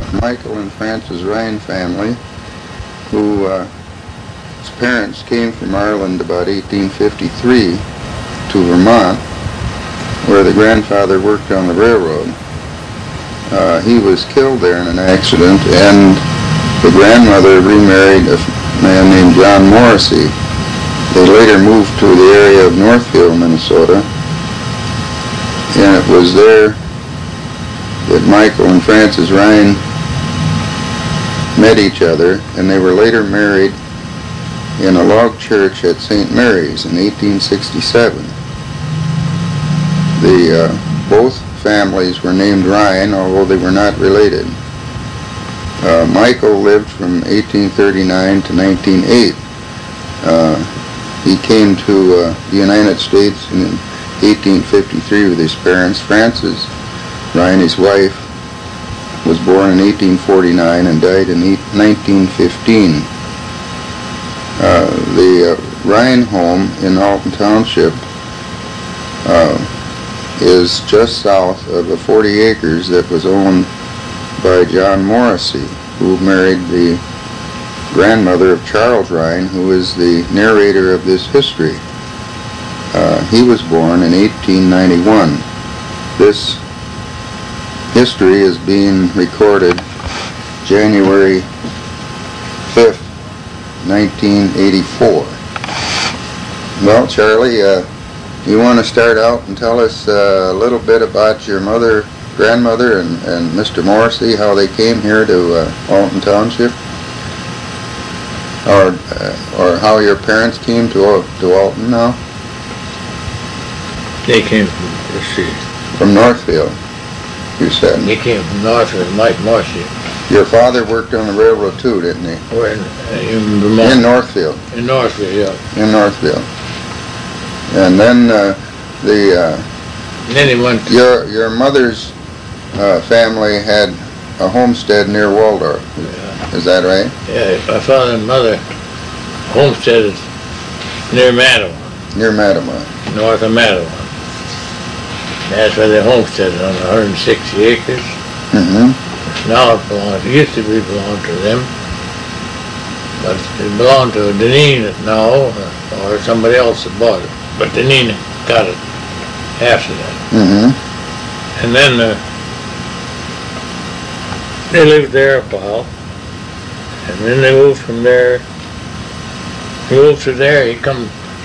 Michael and Frances Ryan family, who his parents came from Ireland about 1853 to Vermont, where the grandfather worked on the railroad. He was killed there in an accident, and the grandmother remarried a man named John Morrissey. They later moved to the area of Northfield, Minnesota, and it was there that Michael and Frances Ryan met each other, and they were later married in a log church at St. Mary's in 1867. Both families were named Ryan, although they were not related. Michael lived from 1839 to 1908. He came to the United States in 1853 with his parents. Frances Ryan, his wife, was born in 1849 and died in 1915. The Ryan home in Alton Township is just south of the 40 acres that was owned by John Morrissey, who married the grandmother of Charles Ryan, who is the narrator of this history. He was born in 1891. This history is being recorded January 5th, 1984. Well, Charlie, you want to start out and tell us a little bit about your grandmother and Mr. Morrissey, how they came here to Alton Township? Or how your parents came to Alton now? They came from, let's see. From Northfield, you said. They came from Northfield, Mike Morrissey. Your father worked on the railroad too, didn't he? We're in Vermont. In Northfield. In Northfield, yeah. In Northfield. And then and then he went. Your mother's family had a homestead near Waldorf. Yeah. Is that right? Yeah, my father and mother homestead is near Mattawa. Near Mattawa. North of Mattawa. That's where they homesteaded on 160 acres. Mm-hmm. Now it used to belong to them, but it belonged to Deneen now, or somebody else that bought it. But Deneen got it after that. Mm-hmm. And then they lived there a while, and then they moved from there. He moved to there. He come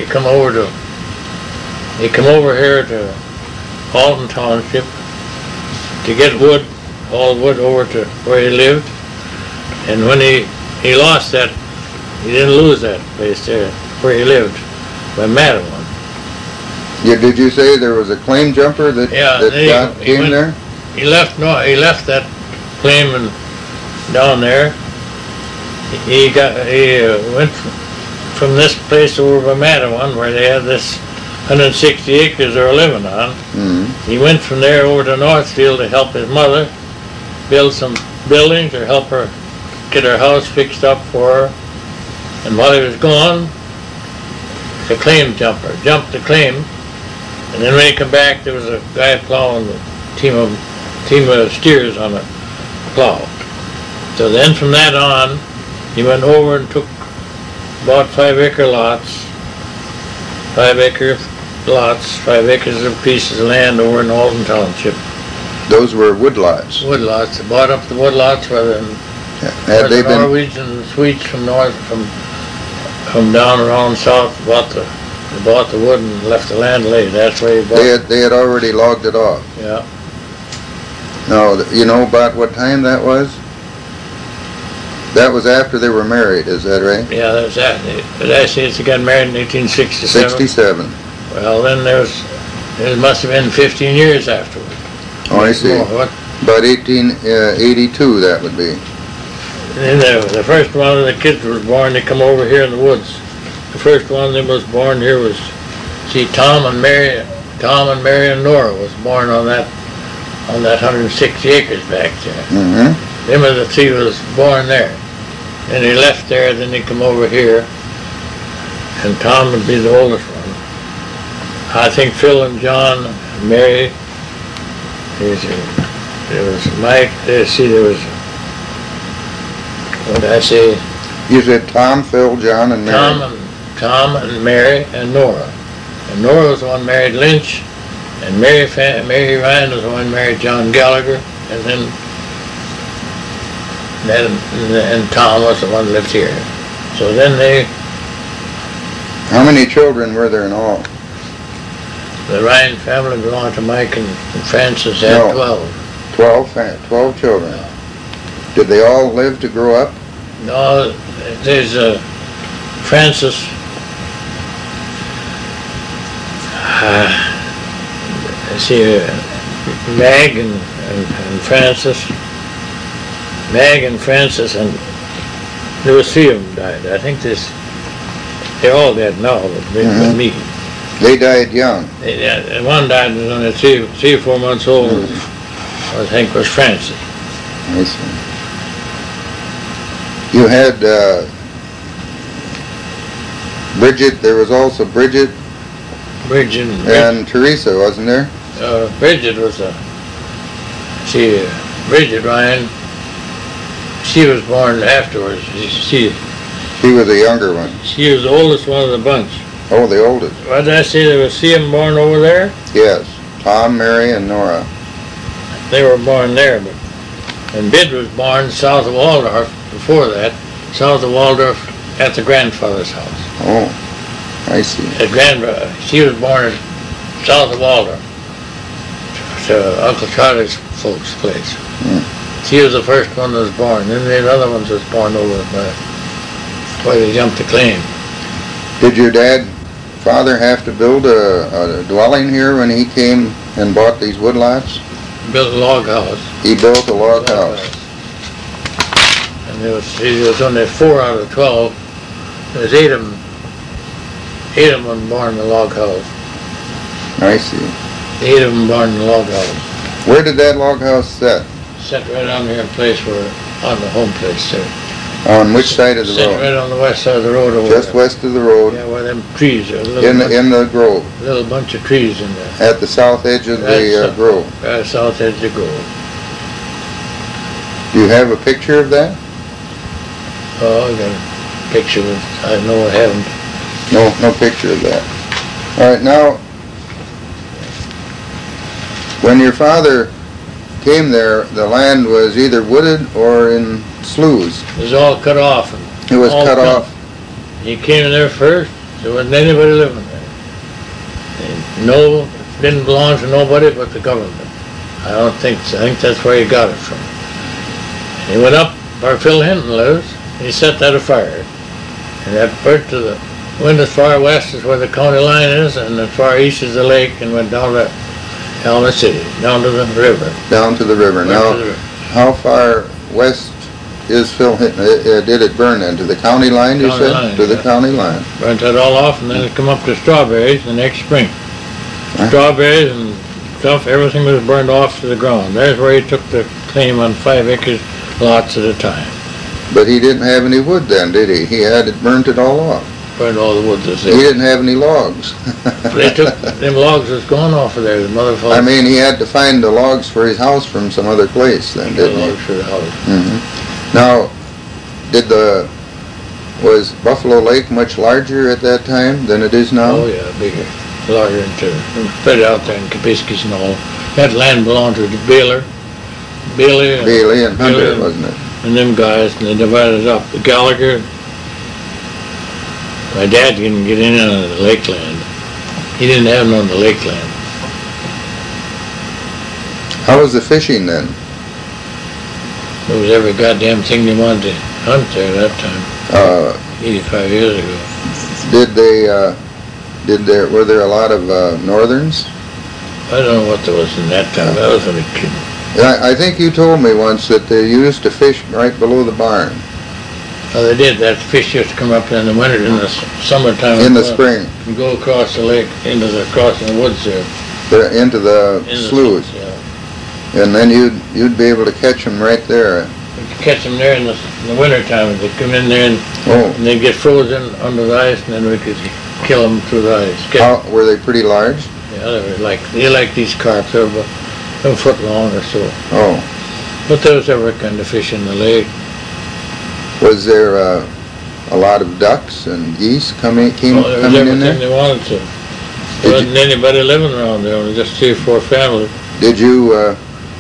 over here to Alton Township to get wood, haul wood over to where he lived. And when he lost that, he didn't lose that place there where he lived, by Mattawa. Yeah, did you say there was a claim jumper that came there? He left that claim and down there. He went from this place over by Mattawa, where they had this 160 acres they were living on. Mm-hmm. He went from there over to Northfield to help his mother build some buildings or help her get her house fixed up for her. And while he was gone, the claim jumper jumped the claim. And then when he come back, there was a guy plowing the team of steers on a plow. So then from that on, he went over and took about 5 acre lots, 5 acres of pieces of land over in Alton Township. Those were woodlots. Woodlots. They bought up the woodlots where the Norwegian and Swedes from down around south bought the wood and left the land laid. That's where he bought. They had already logged it off. Yeah. Now, you know about what time that was? That was after they were married, is that right? Yeah, that was that. But actually, they got married in 1867. 67. Well, then there must have been 15 years afterward. Oh, I see. What? About 1882, that would be. And the first one of the kids was born. They come over here in the woods. The first one that was born here was, Tom and Mary and Nora was born on that 160 acres back there. Mm-hmm. Them of the three was born there. And he left there, then he come over here. And Tom would be the oldest one. I think Phil and John and Mary, there was Mike, there was What did I say? You said Tom, Phil, John, and Mary. Tom and Mary and Nora. And Nora was the one married Lynch, and Mary Ryan was the one married John Gallagher, and then Tom was the one that lived here. So then How many children were there in all? the Ryan family belonged to Mike and Francis had 12. 12 children. Did they all live to grow up? No, there's Francis. I see Mag and Francis. Mag and Francis, and there was 3 of them died. I think they're all dead now, but me. They died young. One died was only 3 or 4 months old. I think was Francis. I see. You had Bridget. There was also Bridget and Teresa, wasn't there? Bridget was Bridget Ryan. She was born afterwards. She was the younger one. She was the oldest one of the bunch. Oh, the oldest. What did I say? There was 3 of them born over there? Yes. Tom, Mary, and Nora. They were born there, and Bid was born south of Waldorf before that, south of Waldorf at the grandfather's house. Oh, I see. She was born south of Waldorf, to Uncle Charlie's folks' place. She was the first one that was born. Then the other ones was born over where they jumped the claim. Did your father have to build a dwelling here when he came and bought these woodlots? Built a log house. He built a log house. And there was only 4 out of 12. There was 8 of them. 8 of them born in the log house. I see. 8 of them born in the log house. Where did that log house set? Set right on here in place on the home place there. On which side of the road? Set right on the west side of the road over Just there. west of the road? Yeah, where them trees are. In the grove? A little bunch of trees in there. At the south edge of the grove? Right south edge of the grove. Do you have a picture of that? Oh, I got a picture of it. I know I haven't. No picture of that. All right, now, when your father came there, the land was either wooded or in sloughs. It was all cut off. It was cut off. He came in there first. There wasn't anybody living there. It didn't belong to nobody but the government. I don't think so. I think that's where he got it from. He went up where Phil Hinton lives. He set that afire. And that went as far west as where the county line is, and as far east as the lake, and went down to Helena City, down to the river. Down to the river. Now, how far west is Phil Hinton? Did it burn into the county line, you said? To the county line. Burnt that all off, and then it come up to Strawberries the next spring. Strawberries and stuff, everything was burned off to the ground. There's where he took the claim on 5 acres lots at a time. But he didn't have any wood then, did he? He had it burnt it all off. Burned all the wood that's He there. didn't have any logs. They took them logs that's gone off of there, the motherfucker. I mean, he had to find the logs for his house from some other place then, didn't he? Logs for the house. Now, was Buffalo Lake much larger at that time than it is now? Oh yeah, bigger, larger too. Spread out there in Kapiskis and all. That land belonged to Bailey and Hunter, wasn't it? And them guys, and they divided it up. The Gallagher, my dad didn't get in on the lakeland. He didn't have none on the lakeland. How was the fishing then? There was every goddamn thing they wanted to hunt there at that time. 85 years ago. Were there a lot of northerns? I don't know what there was in that time. I was only a kid. I think you told me once that they used to fish right below the barn. Oh, they did. That fish used to come up in the winter, in the summertime. In the spring. And go across the lake, crossing the woods there. Into the sloughs. Yeah. And then you'd be able to catch them right there. We could catch them there in the wintertime. They'd come in there and they'd get frozen under the ice, and then we could kill them through the ice. Were they pretty large? Yeah, they like these carp. They're about a foot long or so. Oh. But there was every kind of fish in the lake. Was there a lot of ducks and geese coming Well, there was in everything there? they wanted to. There wasn't anybody living around there, only just 3 or 4 families. Did you,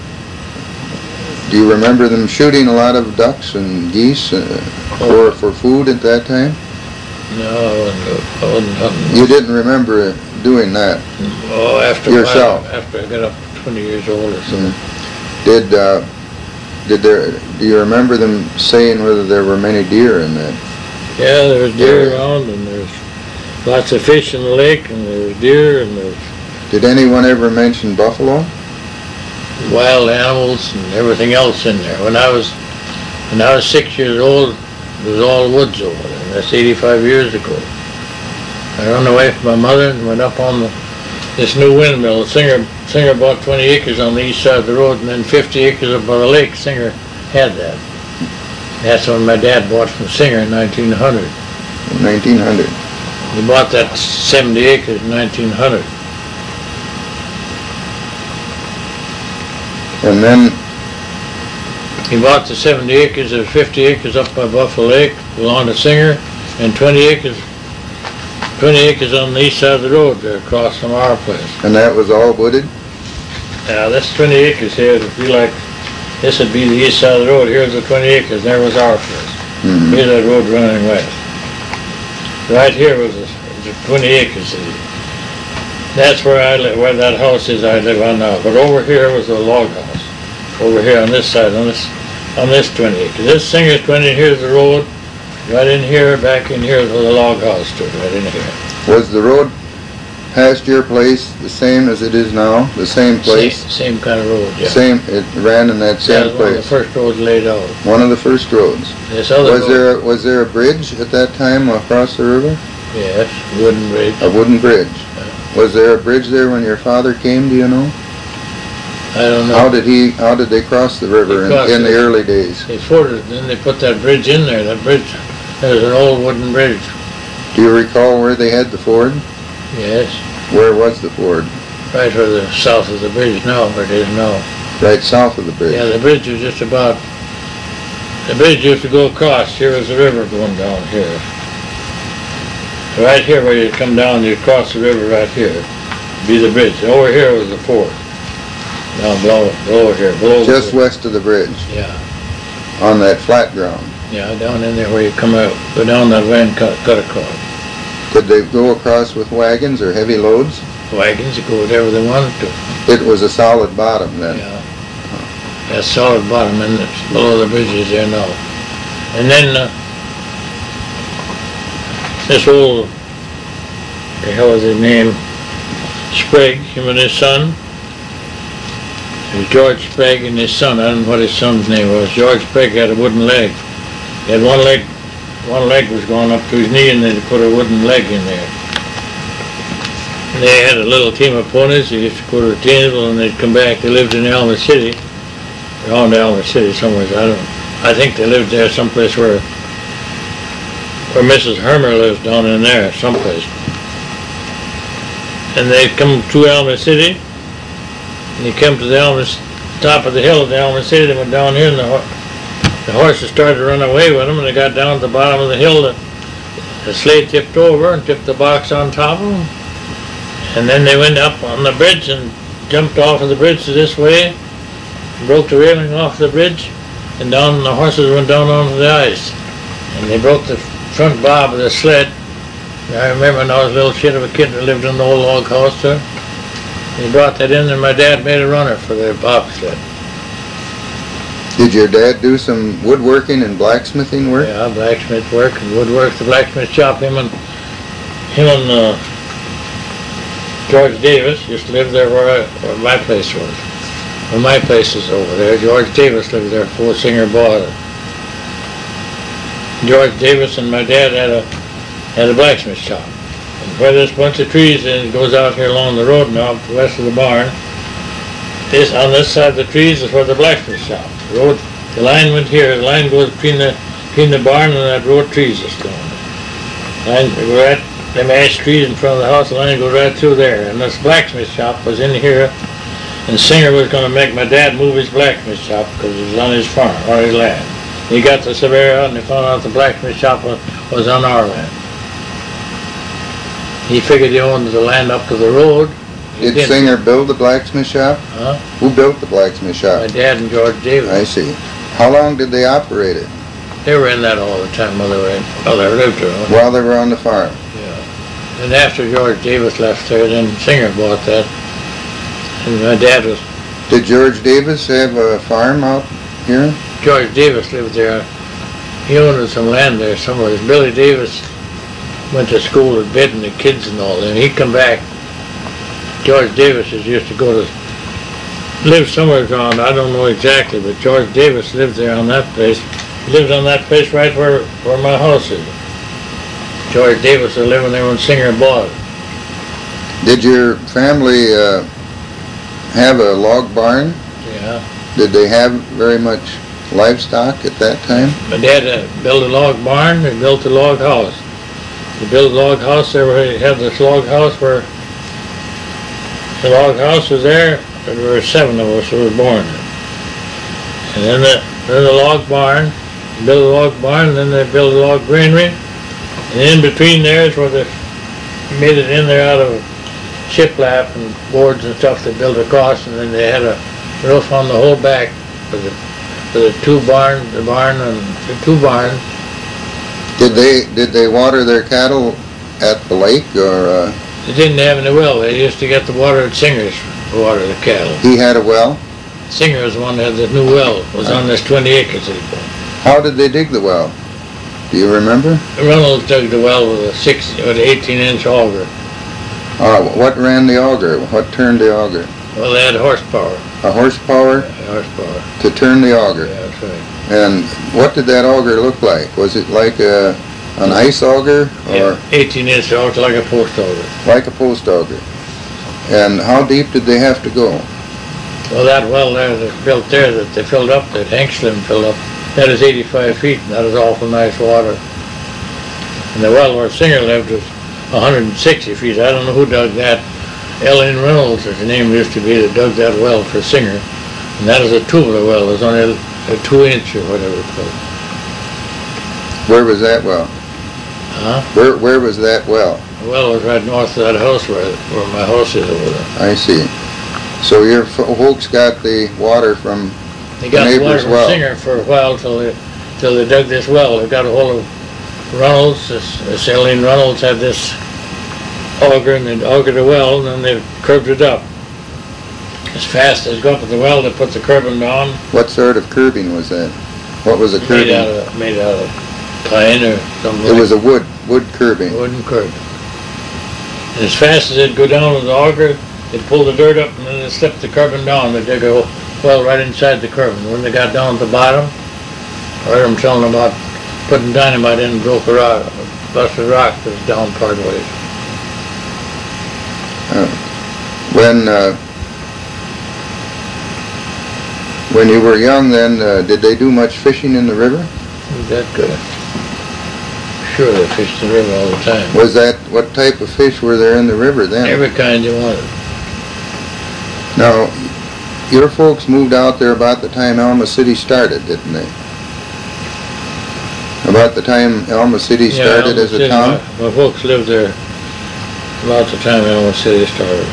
do you remember them shooting a lot of ducks and geese for food at that time? No, I wasn't hunting. You didn't remember doing that? Oh, after Yourself? after I got up to 20 years old or so. Do you remember them saying whether there were many deer in that? Yeah, there was deer around, and there's lots of fish in the lake, and there's deer, and there's Did anyone ever mention buffalo? wild animals and everything else in there. When I was 6 years old, it was all woods over there. That's 85 years ago. I ran away from my mother and went up on this new windmill. Singer bought 20 acres on the east side of the road, and then 50 acres up by the lake. Singer had that. That's when my dad bought from Singer in 1900. 1900. He bought that 70 acres in 1900. And then, He bought the 70 acres or 50 acres up by Buffalo Lake, belonged to Singer, and 20 acres on the east side of the road there across from our place. and that was all wooded? Now, this 20 acres here would be like, this would be the east side of the road. Here's the 20 acres, there was our place. Mhm. Here's that road running west. Right here was the 20 acres. That's where I live, where that house is I live on now. But over here was the log house. Over here on this side, on this 20 acres. This Singer's 20, here's the road. Right in here, back in here is where the log house stood, right in here. Was the road past your place the same as it is now? The same place? Same kind of road, yeah. Same, it ran in that That same was one of the place? first roads laid out. One of the first roads. This other road, Was there a bridge at that time across the river? yes, wooden bridge. A wooden bridge? Was there a bridge there when your father came, do you know? I don't know. How did they cross the river They crossed in the it. early days? They forded it, then they put that bridge in there. That bridge, there's an old wooden bridge. Do you recall where they had the ford? Yes, Where was the ford? right where the south of the bridge now, where it is now. Right south of the bridge? Yeah, the bridge was just about, the bridge used to go across. Here was the river going down here. Right here where you come down, you cross the river right here, be the bridge. Over here was the ford. Down below here, below the Just bridge. west of the bridge, Yeah, on that flat ground. yeah, down in there where you come out, go down that way and cut across. Could they go across with wagons or heavy loads? Wagons that go whatever they wanted to. It was a solid bottom then. Yeah. That's solid bottom, and it's below the bridges there now. And then, this old, the hell is his name? Sprague, him and his son. It was George Sprague and his son. I don't know what his son's name was. George Sprague had a wooden leg. He had one leg was going up to his knee, and they put a wooden leg in there. And they had a little team of ponies. They used to go to the table, and they'd come back. They lived in Elmer City. Around Elmer City somewhere. I think they lived there someplace where Mrs. Hermer lives down in there, someplace. And they'd come to Elmer City, and they came to the top of the hill of the Elmer City. They went down here, and the horses started to run away with them, and they got down to the bottom of the hill. The sleigh tipped over and tipped the box on top of them. And then they went up on the bridge and jumped off of the bridge this way, broke the railing off the bridge, and down the horses went down onto the ice. And they broke the front bob of the sled. And I remember when I was a little shit of a kid that lived in the old log house there. They brought that in, and my dad made a runner for their bobsled. Did your dad do some woodworking and blacksmithing work? Yeah, blacksmith work and woodwork. The blacksmith shop, him and George Davis used to live there where my place was. Well, my place is over there. George Davis lived there before Singer bought it. George Davis and my dad had a blacksmith shop. And where there's a bunch of trees, and it goes out here along the road now, to the west of the barn. On this side of the trees is where the blacksmith shop. The line went here. The line goes between the barn and that row of trees that's going. Them ash trees in front of the house, the line goes right through there. And this blacksmith shop was in here, and Singer was going to make my dad move his blacksmith shop because it was on his farm, on his land. He got to Severia and they found out the blacksmith shop was on our land. He figured he owned the land up to the road. Did Singer build the blacksmith shop? Huh? Who built the blacksmith shop? My dad and George Davis. I see. How long did they operate it? They were in that all the time while they lived there. While they were on the farm? Yeah. And after George Davis left there, then Singer bought that. And my dad was... Did George Davis have a farm out here? George Davis lived there. He owned some land there somewhere. Billy Davis went to school at Benton, the kids and all that. And he'd come back. George Davis used to go to live somewhere around, I don't know exactly, but George Davis lived there on that place. He lived on that place right where my house is. George Davis was living there when Singer bought it. Did your family have a log barn? Yeah. Did they have very much livestock at that time? My dad built a log barn, they built a log house. They built a log house, they had this log house where the log house was there. There were 7 of us who were born in. And then the log barn, they built a log barn, and then they built a log granary. And in between there is where they made it in there out of shiplap and boards and stuff they built across, and then they had a roof on the whole back for the barn and the 2 barns. Did they water their cattle at the lake, or? They didn't have any well. They used to get the water at Singer's to water the cattle. He had a well? Singer was the one that had the new well. It was on this 20 acres that he bought. How did they dig the well? Do you remember? Reynolds dug the well with an 18-inch auger. What ran the auger? What turned the auger? Well, they had horsepower. A horsepower? Yeah, horsepower. To turn the auger? Yeah, that's right. And what did that auger look like? Was it like an ice auger? Or yeah, 18-inch auger, like a post auger. Like a post auger. And how deep did they have to go? Well, that well there that's built there that they filled up, that Hank Slim filled up, that is 85 feet, and that is awful nice water. And the well where Singer lived was 160 feet. I don't know who dug that. Ellen Reynolds, as the name used to be, that dug that well for Singer. And that is a tubular well. It's only a 2-inch or whatever it's called. Where was that well? Huh? Where was that well? The well was right north of that house where my house is over there. I see. So your folks got the water from They got the the water neighbor's from well. Singer for a while till they dug this well. They got a hold of Reynolds. This Ellen Reynolds had this auger, and they augered the well, and then they curbed it up. As fast as go up at the well, they put the curbing down. What sort of curbing was that? What was the curbing? Made out of pine or something. It was a wood curbing. Wooden curbing. And as fast as it'd go down with the auger, they'd pull the dirt up and then they'd slip the curbing down. They'd dig a well right inside the curbing. When they got down at the bottom, I heard them telling about putting dynamite in and broke a rock, busted rock that was down part ways. When you were young then, did they do much fishing in the river? Was that good? Sure, they fished the river all the time. Was that, what type of fish were there in the river then? Every kind you wanted. Now, your folks moved out there about the time Alma City started, didn't they? About the time Alma City started as a town? My folks lived there about the time Alma City started.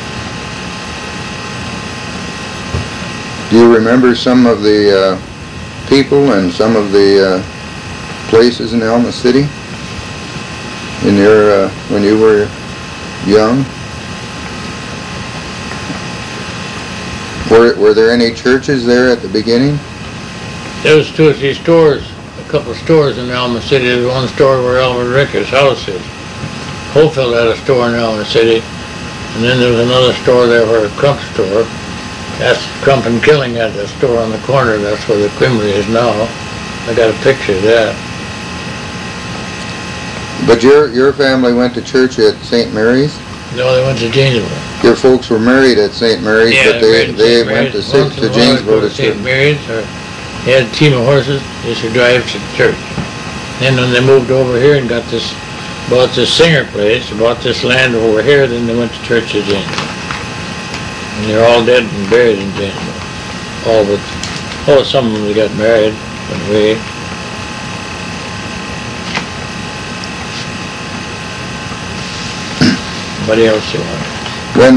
Do you remember some of the people and some of the places in Alma City in your when you were young? Were there any churches there at the beginning? There was 2 or 3 stores, a couple of stores in Alma City. There was one store where Elmer Ricker's house is. Hopefield had a store in Alma City, and then there was another store there where Crump store. That's Crump and Killing had that store on the corner. That's where the creamery is now. I got a picture of that. But your family went to church at St. Mary's? No, they went to Janesville. Your folks were married at St. Mary's, Yeah, but they went to Janesville to St. church. Mary's, or they had a team of horses. They used to drive to church. Then when they moved over here and bought this Singer place, bought this land over here, then they went to church at Janesville. And they're all dead and buried in Janesville. All but, some of them got married, went away. Nobody else they wanted. When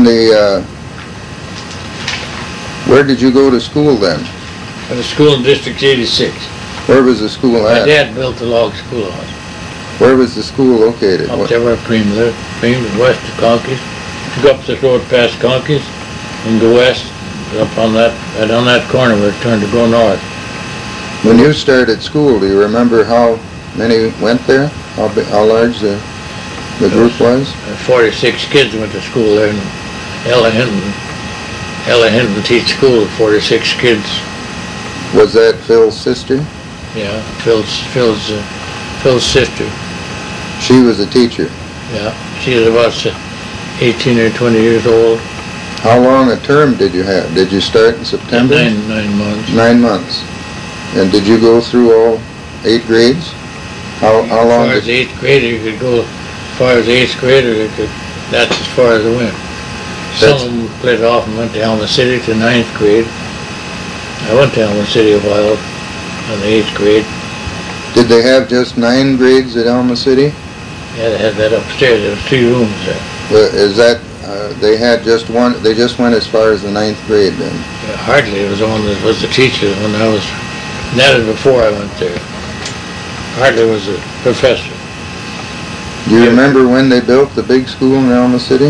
where did you go to school then? Went to school in District 86. Where was the school My at? dad built the log schoolhouse. Where was the school located? Up there where Preem lived. Preem was west of Conkey's. You go up this road past Conkey's and go west, up on that, right on that corner where it turned to go north. When you started school, do you remember how many went there? How large the group was? 46 kids went to school there in Ella Hinton. Ella Hinton teach school with 46 kids. Was that Phil's sister? Yeah, Phil's sister. She was a teacher. Yeah, she was about 18 or 20 years old. How long a term did you have? Did you start in September? 9 months. 9 months. And did you go through all 8 grades? How long? As far as 8th grader, you could go. As far as 8th grader, that's as far as it went. Some of them split off and went to Elma City to 9th grade. I went to Elma City a while in the 8th grade. Did they have just 9 grades at Elma City? Yeah, they had that upstairs. There was 3 rooms there. Is that they had just one? They just went as far as the 9th grade then. Yeah, Hartley was the one that was the teacher when I was. That was before I went there. Hartley was a professor. Do you remember when they built the big school in Elma City?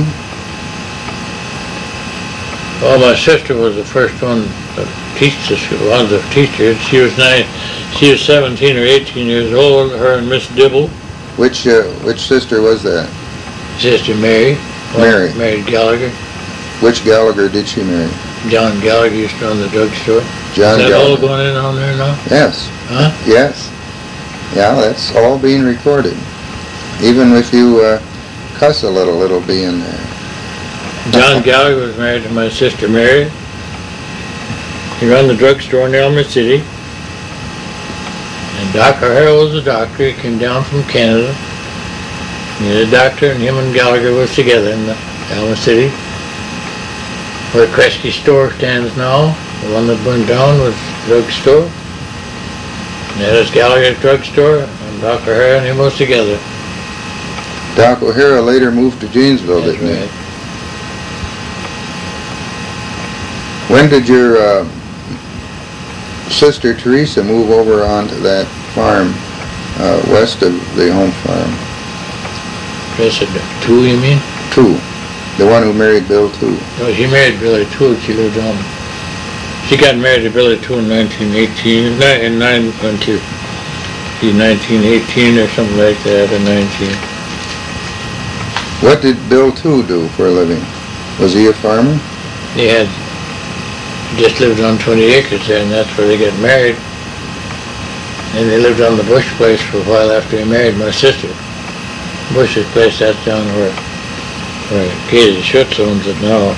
Well, my sister was the first one to teach the school, one of the teachers. She was 17 or 18 years old, her and Miss Dibble. Which sister was that? Sister Mary. Mary. Married Gallagher. Which Gallagher did she marry? John Gallagher used to run the drugstore. John Is that Gallagher. all going in on there now? Yes. Huh? Yes. Yeah, that's all being recorded. Even if you cuss a little, it'll be in there. John Gallagher was married to my sister Mary. He ran the drugstore in Elmer City. And Doc O'Hara was a doctor. He came down from Canada. He was a doctor, and him and Gallagher was together in Elmer City. Where Kresge store stands now, the one that burned down was the drugstore. And that is Gallagher's drugstore, and Doc O'Hara and him was together. Doc O'Hara later moved to Janesville, That's didn't he? right. When did your sister Teresa move over onto that farm west of the home farm? Teresa Two, you mean? Two. The one who married Bill Two. No, she married Billy Two. She lived on. She got married to Billy Two in 1918. In 1918 or something like that, or 19. What did Bill Two do for a living? Was he a farmer? They had just lived on 20 acres there, and that's where they got married. And they lived on the Bush place for a while after he married my sister. Bush's place, that's down where Katie Schutz owns it now.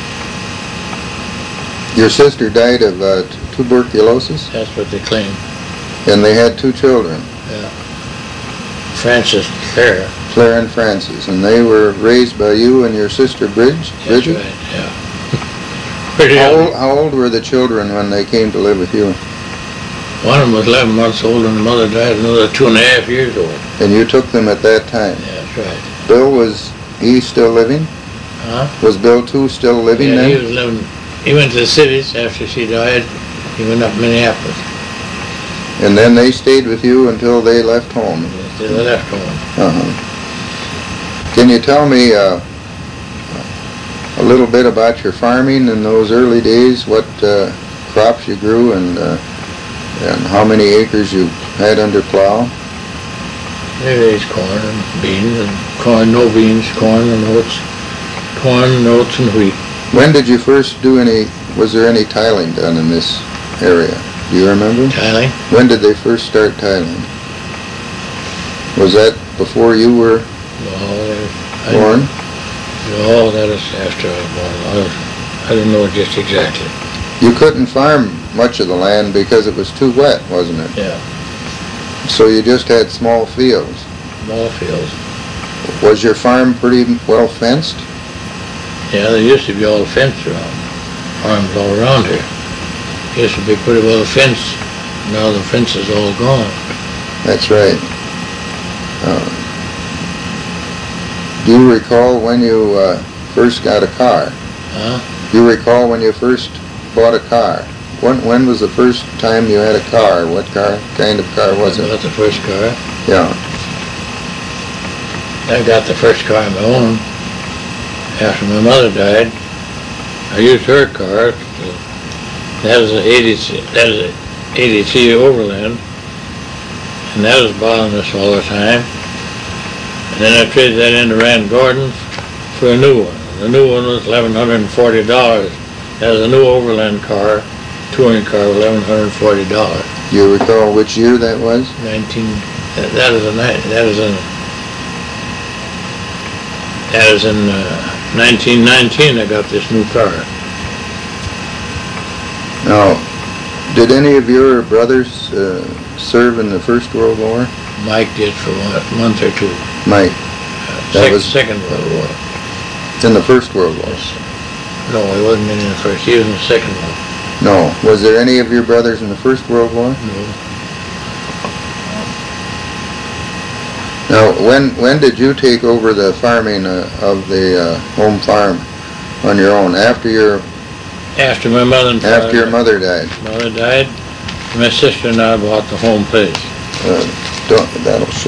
Your sister died of tuberculosis, That's what they claim. and they had 2 children, Yeah. Francis Clare. Claire and Francis, and they were raised by you and your sister That's Bridget? right, yeah. Pretty young. How old were the children when they came to live with you? One of them was 11 months old and the mother died another 2.5 years old. And you took them at that time? Yeah, that's right. Bill, was he still living? Huh? Was Bill Two still living Yeah, then? he was living. He went to the cities after she died. He went up Minneapolis. And then they stayed with you until they left home? They left home. Uh-huh. Can you tell me a little bit about your farming in those early days? What crops you grew and how many acres you had under plow? They raised corn and beans and corn, no beans, corn and oats. Corn, oats and wheat. When did you first was there any tiling done in this area? Do you remember? Tiling? When did they first start tiling? Was that before you were born? No, that is after I was born. I don't know just exactly. You couldn't farm much of the land because it was too wet, wasn't it? Yeah, So you just had small fields. small fields. Was your farm pretty well fenced? Yeah, there used to be all fenced around. Farms all around here. Used to be pretty well fenced. Now the fence is all gone. That's right. Do you recall when you first got a car? Huh? Do you recall when you first bought a car? When was the first time you had a car? What kind of car was I it? got the first car. Yeah. I got the first car of my own after my mother died. I used her car. That was an 83 Overland, and that was bothering us all the time. And then I traded that into Rand Gordon for a new one. The new one was $1,140. That was a new Overland car, touring car, $1,140. Do you recall which year that was? That was in 1919. I got this new car. Now, did any of your brothers serve in the First World War? Mike did for a month or two. Mike. That was Second World War. in the First World War. Yes. No, he wasn't in the first. He was in the second one. No. Was there any of your brothers in the First World War? No. Now, when did you take over the farming of the home farm on your own? After my mother and father. After your mother died. Mother died. My sister and I bought the home place. That'll show.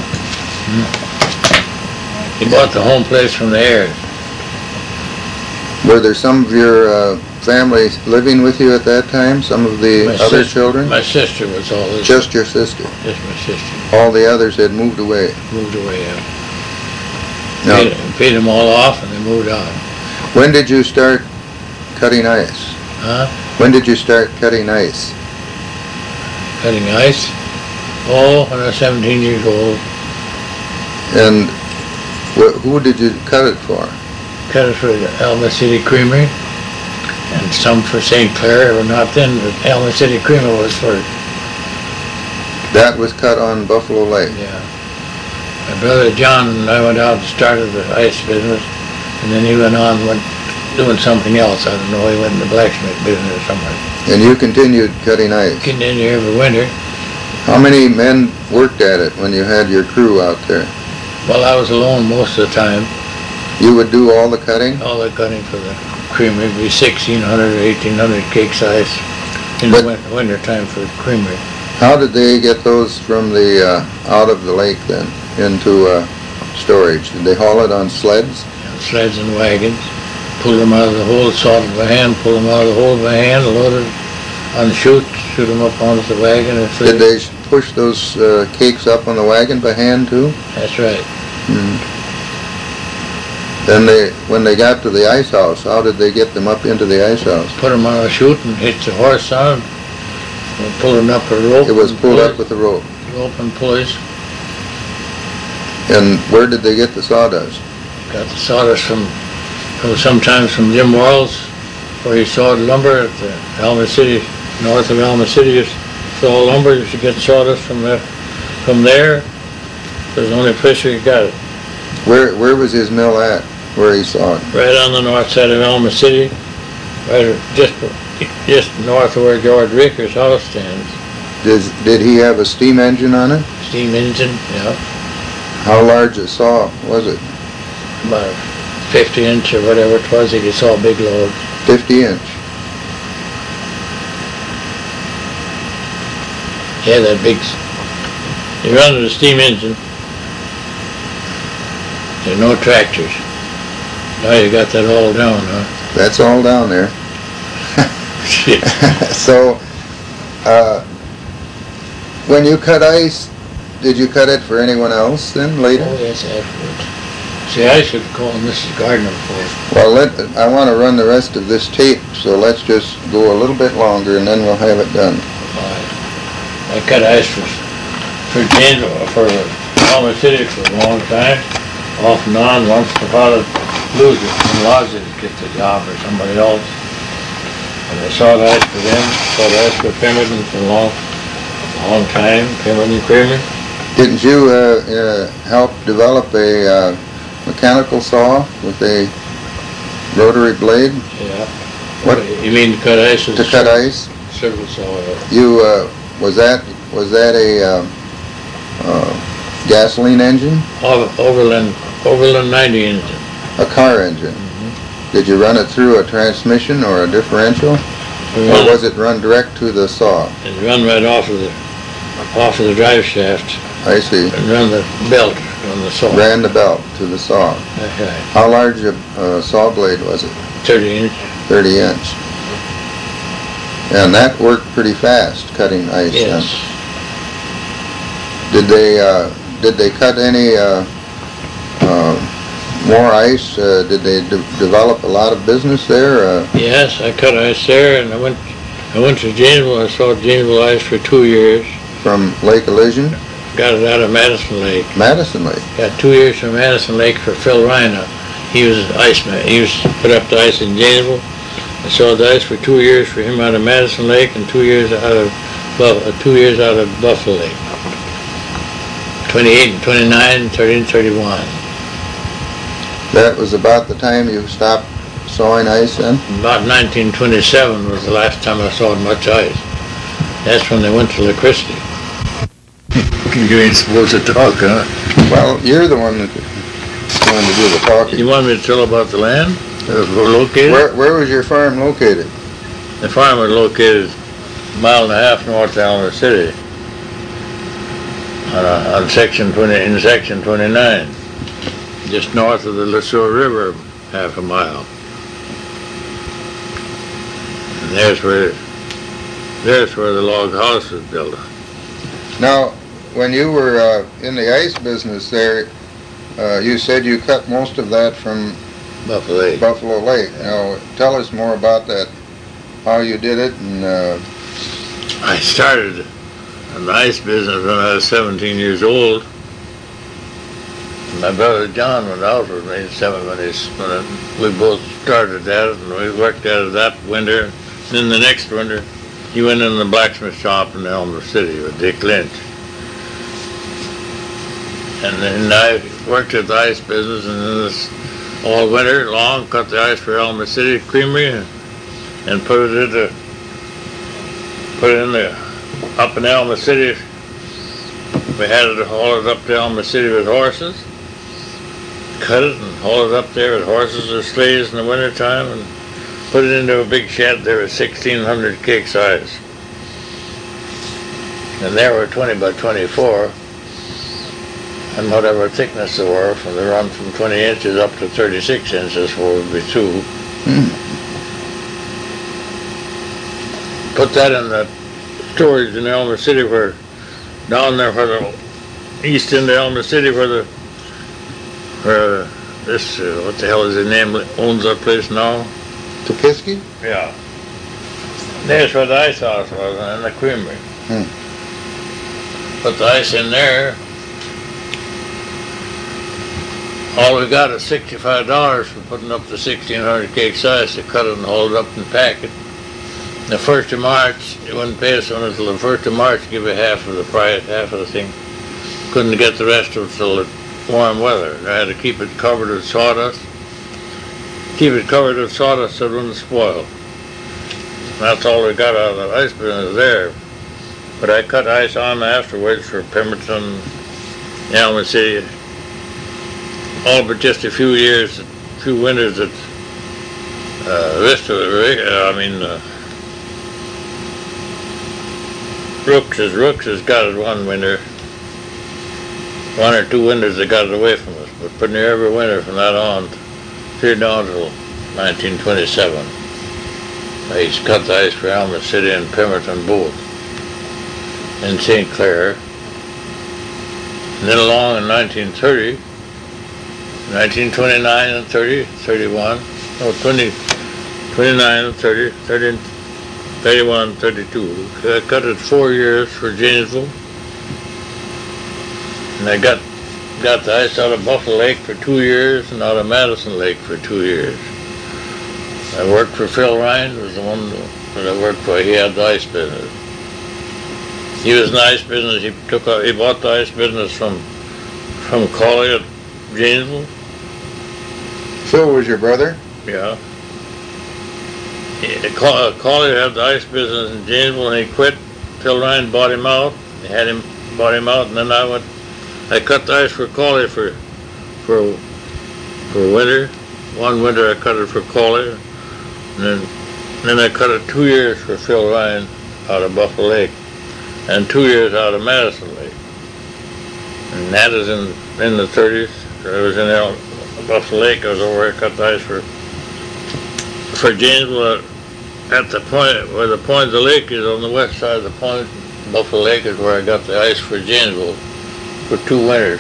He bought the home place from the heirs. Were there some of your family living with you at that time? Some of the other children? My sister was all this. Just your sister? Just my sister. All the others had moved away? Moved away, yeah. No. Paid them all off and they moved on. When did you start cutting ice? Huh? When did you start cutting ice? Cutting ice? Oh, when I was 17 years old. And who did you cut it for? Cut it for the Alma City Creamery and some for St. Clair, but not then. The Alma City Creamery was first. That was cut on Buffalo Lake? Yeah. My brother John and I went out and started the ice business, and then he went on doing something else. I don't know, he went in the blacksmith business or somewhere. And you continued cutting ice? Continued every winter. How many men worked at it when you had your crew out there? Well, I was alone most of the time. You would do all the cutting? All the cutting for the creamery would be 1,600 or 1,800 cake size in the winter time for the creamery. How did they get those from the out of the lake then into storage? Did they haul it on sleds? Yeah, sleds and wagons. Pull them out of the hole, sawed it by hand, pull them out of the hole by hand, load it on chutes, shoot them up onto the wagon. And did they push those cakes up on the wagon by hand too? That's right. Mm. Then when they got to the ice house, how did they get them up into the ice house? Put them on a chute and hitch the horse on, and pull them up a rope. It was pulled up with a rope. Rope and pulleys. And where did they get the sawdust? Got the sawdust sometimes from Jim Worrell's, where he sawed lumber at the Alma City, north of Alma City. Saw lumber, you should get sawdust from there. There's the only place where you got it. Where was his mill at? Where he sawed? Right on the north side of Alma City, right just north of where George Raker's house stands. Did he have a steam engine on it? Steam engine, yeah. How large a saw was it? About 50 inch or whatever it was. He could saw big loads. 50 inch. Yeah, that big. You run the steam engine. There's no tractors. Now you got that all down, huh? That's all down there. Shit. So, when you cut ice, did you cut it for anyone else then later? Oh yes, afterwards. See, I should call Mrs. Gardner for. Well, I want to run the rest of this tape, so let's just go a little bit longer and then we'll have it done. I cut ice for James, for Alma City for a long time, off and on. Once the father lose it and lost it, get the job or somebody else. And I sawed ice for them, sawed ice for Pemberton for a long time, Pemberton Creamery. Didn't you help develop a mechanical saw with a rotary blade? Yeah. What? You mean to cut ice? To cut ice? Circle saw. You was that a gasoline engine? Overland Overland 90 engine. A car engine. Did you run it through a transmission or a differential? Or was it run direct to the saw? It run right off of the drive shaft. I see. And run the belt on the saw. Ran the belt to the saw. That's right. How large a saw blade was it? 30 inch. 30 inch. And that worked pretty fast, cutting ice. Yes. Then. Did they cut any more ice? Did they develop a lot of business there? Yes, I cut ice there, and I went to Janesville. I saw Janesville ice for 2 years. From Lake Elysian? Got it out of Madison Lake. Madison Lake. Got 2 years from Madison Lake for Phil Ryan. He was iceman. He used to put up the ice in Janesville. I saw the ice for 2 years for him out of Madison Lake, and 2 years out of Buffalo Lake. 28 and 29, 30 and 31. That was about the time you stopped sawing ice then? About 1927 was the last time I saw much ice. That's when they went to La Christie. You ain't supposed to talk, huh? Well, you're the one that wanted to do the talking. You want me to tell about the land? Located? Where was your farm located? The farm was located a mile and a half north of Elmer City. On section 29, just north of the Lasur River, half a mile. And there's where the log house was built. Now, when you were in the ice business there, you said you cut most of that from Buffalo Lake. Now, tell us more about that, how you did it, and I started in the ice business when I was 17 years old. My brother John went out with me when we both started at it, and we worked at it that winter. Then the next winter, he went in the blacksmith shop in Elmer City with Dick Lynch. And then I worked at the ice business, and then this all winter long cut the ice for Elmer City Creamery and put it in there. Up in Elmer City, we had it hauled up to Elmer City with horses, cut it and haul it up there with horses or sleighs in the wintertime, and put it into a big shed. There was 1,600 cake size. And there were 20 by 24, and whatever thickness they were, from the run from 20 inches up to 36 inches, would be 2. Put that in the storage in Elmer City, where down there where the east end of Elmer City, where this what the hell is his name, owns that place now? Tukiski? Yeah. There's where the ice house was, and the creamery. Put the ice in there. All we got is $65 for putting up the 1,600 cake size to cut it and hold it up and pack it. The 1st of March, they wouldn't pay us until the 1st of March, give you half of the price, half of the thing. Couldn't get the rest of it till the warm weather. I had to keep it covered with sawdust. Keep it covered with sawdust so it wouldn't spoil. That's all we got out of the ice business there. But I cut ice on afterwards for Pemberton, Elmer City, all but just a few winters at Rooks has got it one winter. 1 or 2 winters they got it away from us, but pretty near every winter from that on, clear down till 1927. I used to cut the ice for Elmer City and Pemberton both, in St. Clair. And then along in 1930, 1929 and 30, 31, no, 20, 29 and 30, 30, 31 and 32. I cut it 4 years for Janesville. And I got the ice out of Buffalo Lake for 2 years and out of Madison Lake for 2 years. I worked for Phil Ryan, was the one that I worked for. He had the ice business. He was in the ice business. He bought the ice business from Cawley at Janesville. Phil was your brother? Yeah. Cawley had the ice business in Janesville, and he quit. Phil Ryan bought him out. Bought him out, and then I cut the ice for Cawley for for winter. One winter I cut it for Coley, and then I cut it 2 years for Phil Ryan out of Buffalo Lake, and 2 years out of Madison Lake. And that is in the 30s. I was in Buffalo Lake. I was over there cut the ice for Janesville at the point where the point of the lake is on the west side of the point. Buffalo Lake is where I got the ice for Janesville for 2 winters.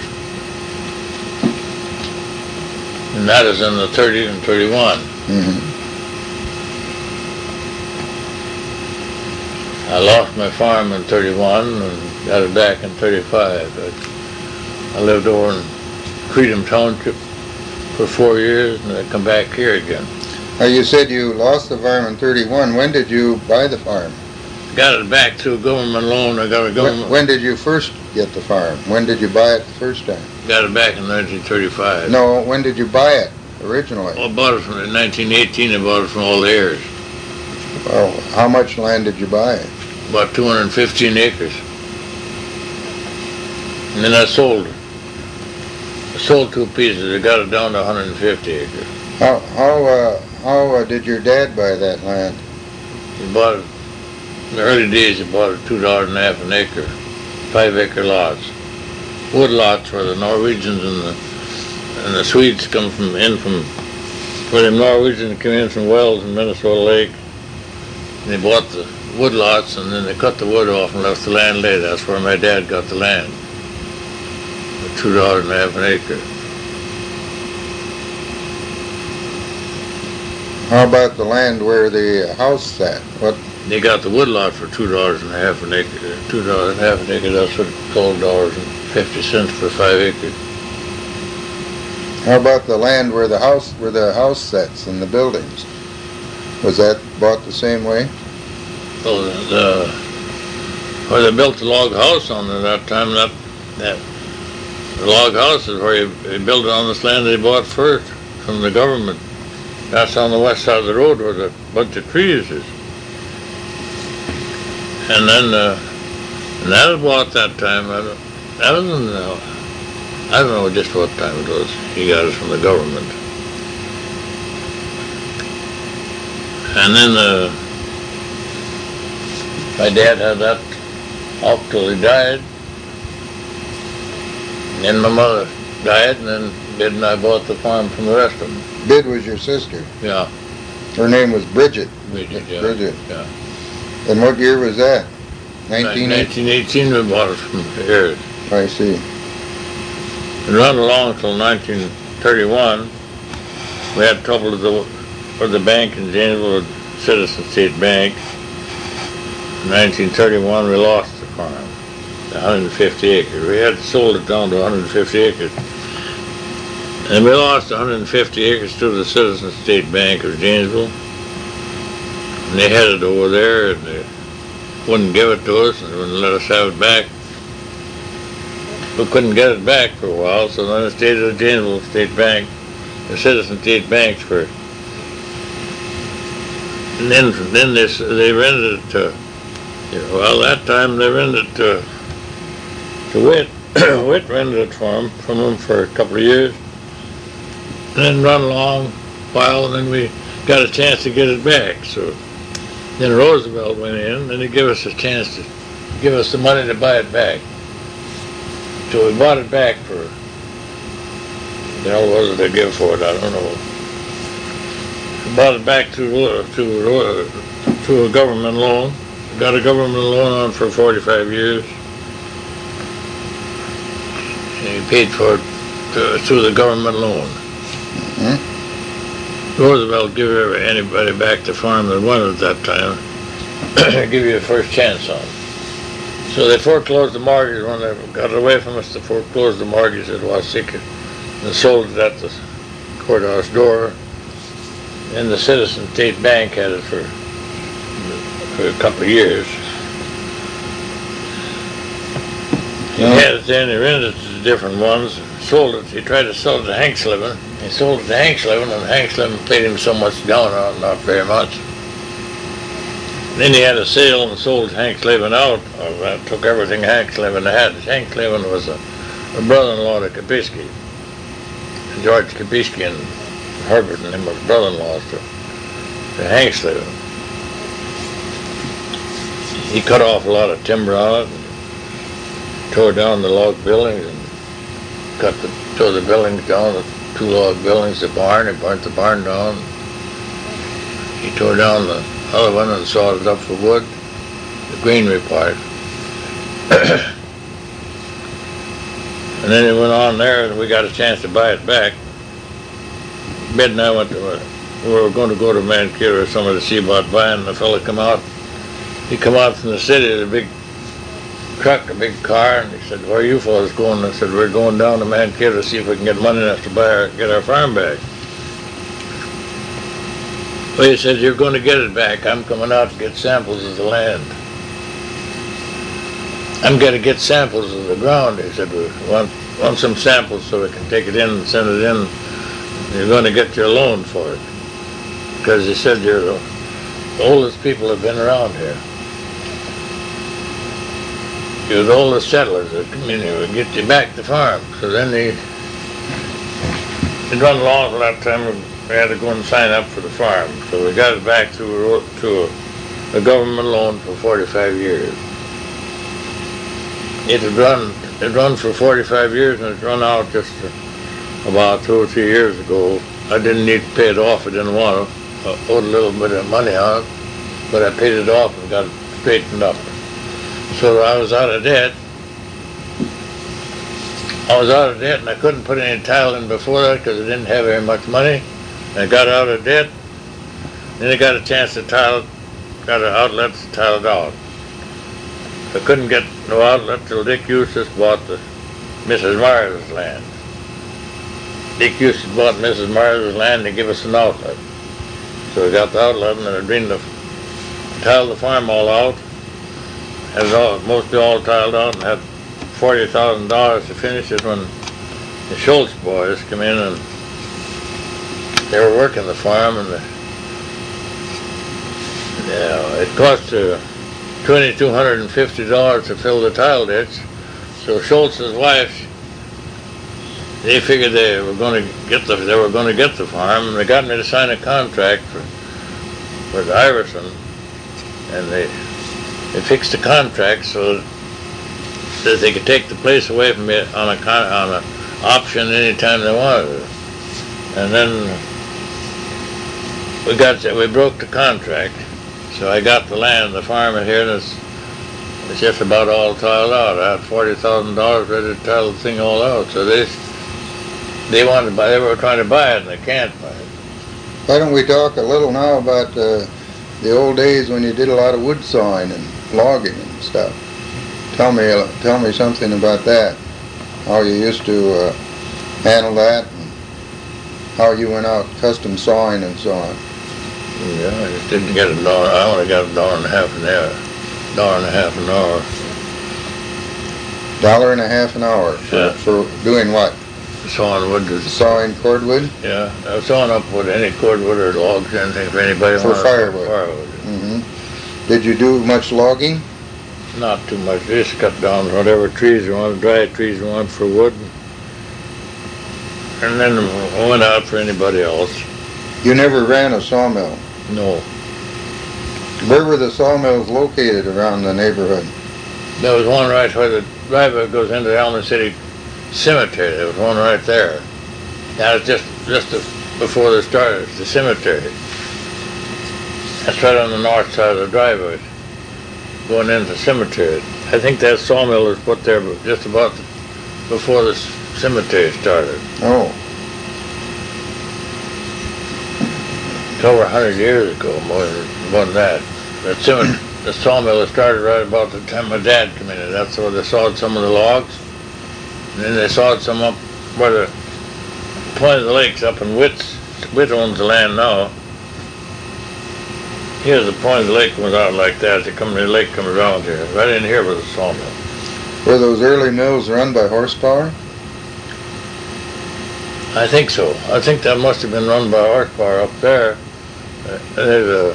And that is in the 30s and 31. I lost my farm in 31 and got it back in 35. I lived over in Freedom Township for 4 years, and I come back here again. You said you lost the farm in 31. When did you buy the farm? Got it back through a government loan. I got a government. When did you first get the farm? When did you buy it the first time? Got it back in 1935. No, when did you buy it originally? Well, I bought it in 1918. I bought it from all the heirs. Well, how much land did you buy? About 215 acres. And then I sold it. I sold 2 pieces. I got it down to 150 acres. How did your dad buy that land? He bought it, in the early days, he bought it $2.50 an acre, 5-acre lots. Wood lots where the Norwegians and the Swedes come from, where the Norwegians came in from Wells and Minnesota Lake. And they bought the wood lots, and then they cut the wood off and left the land lay. That's where my dad got the land. $2.50 an acre. How about the land where the house sat? What? They got the wood lot for $2.50 an acre. $2.50 an acre, that's what $12.50 for 5 acres. How about the land where the house sits and the buildings? Was that bought the same way? Well, where they built the log house on at that time, the log house is where they built it on this land they bought first from the government. That's on the west side of the road where the bunch of trees is. And then, and that was bought that time. I don't know just what time it was. He got it from the government. And then my dad had that up till he died. And then my mother died, and then Bid and I bought the farm from the rest of them. Bid was your sister? Yeah. Her name was Bridget? Bridget, yeah. Bridget. Yeah. And what year was that? 1918 we bought it from here. I see. It ran along till 1931. We had trouble with the bank in Janesville, Citizen State Bank. In 1931 we lost the farm, 150 acres. We had sold it down to 150 acres. And we lost 150 acres to the Citizen State Bank of Janesville. And they had it over there, and they wouldn't give it to us and wouldn't let us have it back. We couldn't get it back for a while, so then it stayed at the Janesville State Bank, the Citizen State Banks for. And then they rented it to, that time they rented it to Witt. Witt rented it from them for a couple of years. And then run along a while, and then we got a chance to get it back. So then Roosevelt went in, and he gave us a chance to give us the money to buy it back. So we bought it back for, what did they give for it? I don't know. We bought it back to a government loan. We got a government loan on for 45 years. And he paid for it through the government loan. Roosevelt gave anybody back the farm that wanted at that time. Give you a first chance on it. So they foreclosed the mortgage when they got away from us. They foreclosed the mortgage at Wasika and sold it at the courthouse door. And the Citizen State Bank had it for a couple of years. He had it then, he rented it to different ones, sold it. He tried to sell it to Hank Slivin. He sold it to Hank Slivin, and Hank Slivin paid him so much down on it, not very much. Then he had a sale and sold Hank Slivin out. Took everything Hank Slivin had. Hank Slivin was a brother-in-law to Kapisky. George Kabisky and Herbert and him were brother-in-laws to Hanksley. He cut off a lot of timber on it and tore down the log buildings and tore the buildings down, the 2 log buildings, the barn. He burnt the barn down. He tore down the other one and sawed it up for wood, the greenery part. And then it went on there and we got a chance to buy it back. Bed and I we were going to go to Mankato or somewhere to see about buying. The fellow come out. He come out from the city with a big truck, a big car, and he said, "Where are you fellas going?" I said, "We're going down to Mankato to see if we can get money enough to get our farm back." Well, he said, "You're going to get it back. I'm coming out to get samples of the land. I'm going to get samples of the ground." He said, "We want some samples so we can take it in and send it in. You're going to get your loan for it." Because he said, "You're the oldest people have been around here. You're the oldest settlers of the community. We'll get you back the farm." So then it run along for that time. We had to go and sign up for the farm. So we got it back through a government loan for 45 years. It run for 45 years and it run out just about 2 or 3 years ago. I didn't need to pay it off. I didn't want to. I owed a little bit of money on it, but I paid it off and got it straightened up. So I was out of debt. And I couldn't put any tile in before that because I didn't have very much money. I got out of debt. Then I got a chance to tile it, got an outlet to tile it out. I couldn't get no outlet till Dick Eustace bought the Mrs. Myers' land. Dick Eustace bought Mrs. Myers' land to give us an outlet. So we got the outlet and I tiled the farm all out. Had it mostly all tiled out and had $40,000 to finish it when the Schultz boys come in and they were working the farm and it cost $2,250 to fill the tile ditch. So Schultz's wife, they figured they were going to get the farm, and they got me to sign a contract with Iverson, and they fixed the contract so that they could take the place away from me on an option anytime they wanted it. And then we broke the contract. So I got the land, the farm in here, and it's just about all tiled out. I had $40,000 ready to tile the thing all out. So they wanted to buy. They were trying to buy it, and they can't buy it. Why don't we talk a little now about the old days when you did a lot of wood sawing and logging and stuff? Tell me something about that. How you used to handle that, and how you went out custom sawing and so on. Yeah, I just didn't get $1. I only got $1.50 an hour. $1.50 an hour. $1.50 an hour for doing what? Sawing wood. Sawing cordwood? Yeah, I was sawing up wood, any cordwood or logs, anything for anybody. For firewood. Mm-hmm. Did you do much logging? Not too much. Just cut down whatever trees you want, dry trees you want for wood. And then I went out for anybody else. You never ran a sawmill? No. Where were the sawmills located around the neighborhood? There was one right where the driveway goes into the Elm City Cemetery. There was one right there. That was just before they started, the cemetery. That's right on the north side of the driveway, going into the cemetery. I think that sawmill was put there just about before the cemetery started. Oh. It's over 100 years ago, more than that. The sawmill started right about the time my dad came in. That's where they sawed some of the logs. And then they sawed some up where the Point of the Lakes up in Witt. Witt owns the land now. Here's the Point of the Lake comes out like that. The lake comes around here. Right in here was a sawmill. Were those early mills run by horsepower? I think so. I think that must have been run by horsepower up there. There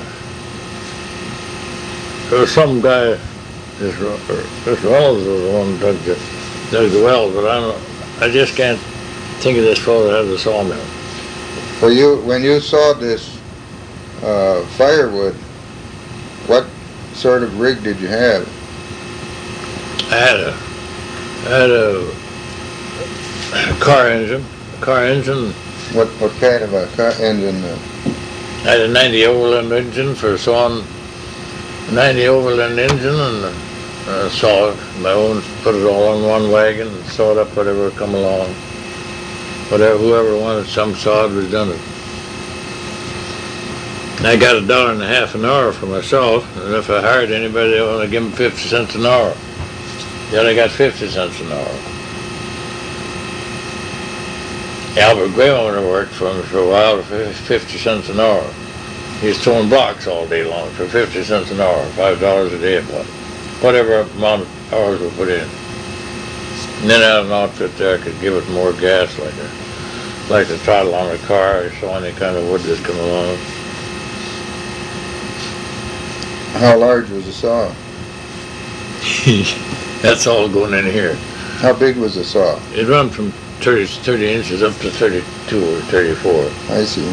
was some guy, his relatives was the one who dug the well, but I just can't think of this fellow that had the sawmill. When you sawed this firewood, what sort of rig did you have? I had a car engine. What kind of a car engine? I had a 90 Overland engine for sawing. 90 Overland engine and saw my own, put it all on one wagon and sawed up whatever would come along. Whoever wanted some sawed was done it. And I got $1.50 an hour for myself, and if I hired anybody, I want to give them 50 cents an hour. Then I got 50 cents an hour. Albert Grayman worked for me for a while for 50 cents an hour. He was throwing blocks all day long for 50 cents an hour, $5 a day about whatever amount of hours we put in. And then I had an outfit there, I could give it more gas, like the throttle on a car, or so any kind of wood that come along. How large was the saw? That's all going in here. How big was the saw? It run from 30 inches up to 32 or 34. I see.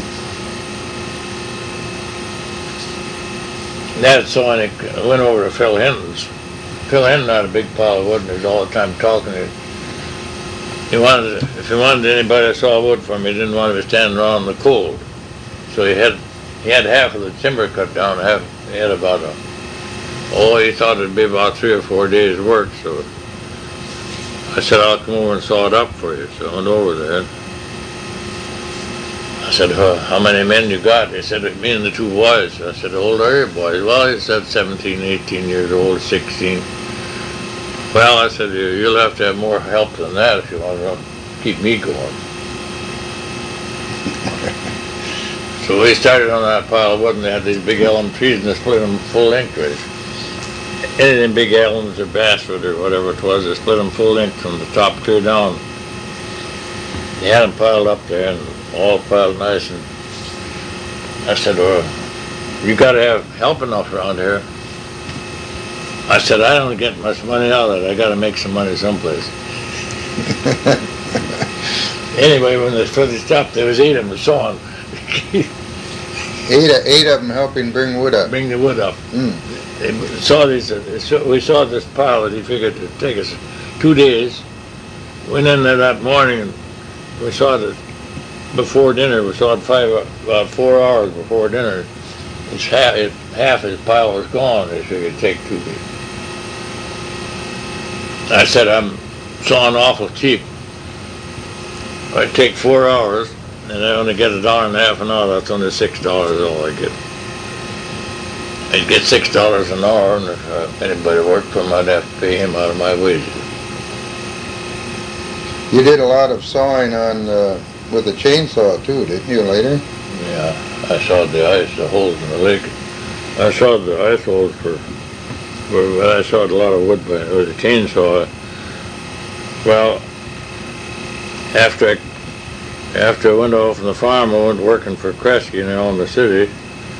That saw, and I went over to Phil Hinton's. Phil Hinton had a big pile of wood, and he was all the time talking. If he wanted anybody to saw wood for him, he didn't want to be standing around in the cold. So he had half of the timber cut down. He had about he thought it'd be about 3 or 4 days' work. So I said, I'll come over and saw it up for you. So I went over there. I said, how many men you got? He said, me and the 2 boys. I said, how old are your boys? Well, he said 17, 18 years old, 16. Well, I said, you'll have to have more help than that if you want to keep me going. So we started on that pile of wood, and they had these big elm trees, and they split them full length right. Anything big elms or basswood or whatever it was, they split them full length from the top clear down. They had them piled up there, and all piled nice, and I said, well, you got to have help enough around here. I said, I don't get much money out of it. I got to make some money someplace. Anyway, when they finished up, there was 8 of them sawing. 8 of them helping bring wood up. Bring the wood up. We saw this pile that he figured it'd take us 2 days. Went in there that morning, and we saw that before dinner. We saw it about 4 hours before dinner. Half his pile was gone. They figured it'd take 2 days. I said, I'm sawing awful cheap. I take 4 hours, and I only get $1.50 an hour. That's only $6 all I get. I'd get $6 an hour, and if anybody worked for him, I'd have to pay him out of my wages. You did a lot of sawing with a chainsaw too, didn't you, later? Yeah, I sawed the ice, the holes in the lake. I sawed the ice holes I sawed a lot of wood with a chainsaw. Well, after I went off from the farm, I went working for Kresge in the city,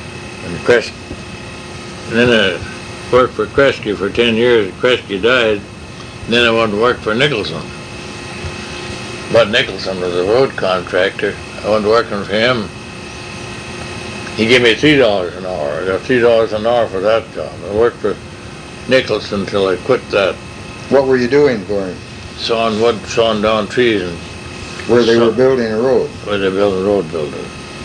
and then I worked for Kresge for 10 years. Kresge died, and then I went to work for Nicholson. Bud Nicholson was a road contractor. I went working for him. He gave me $3 an hour. I got $3 an hour for that job. I worked for Nicholson until I quit that. What were you doing for him? Sawing wood, sawing down trees, and where they were building a road. Where they built a road builder.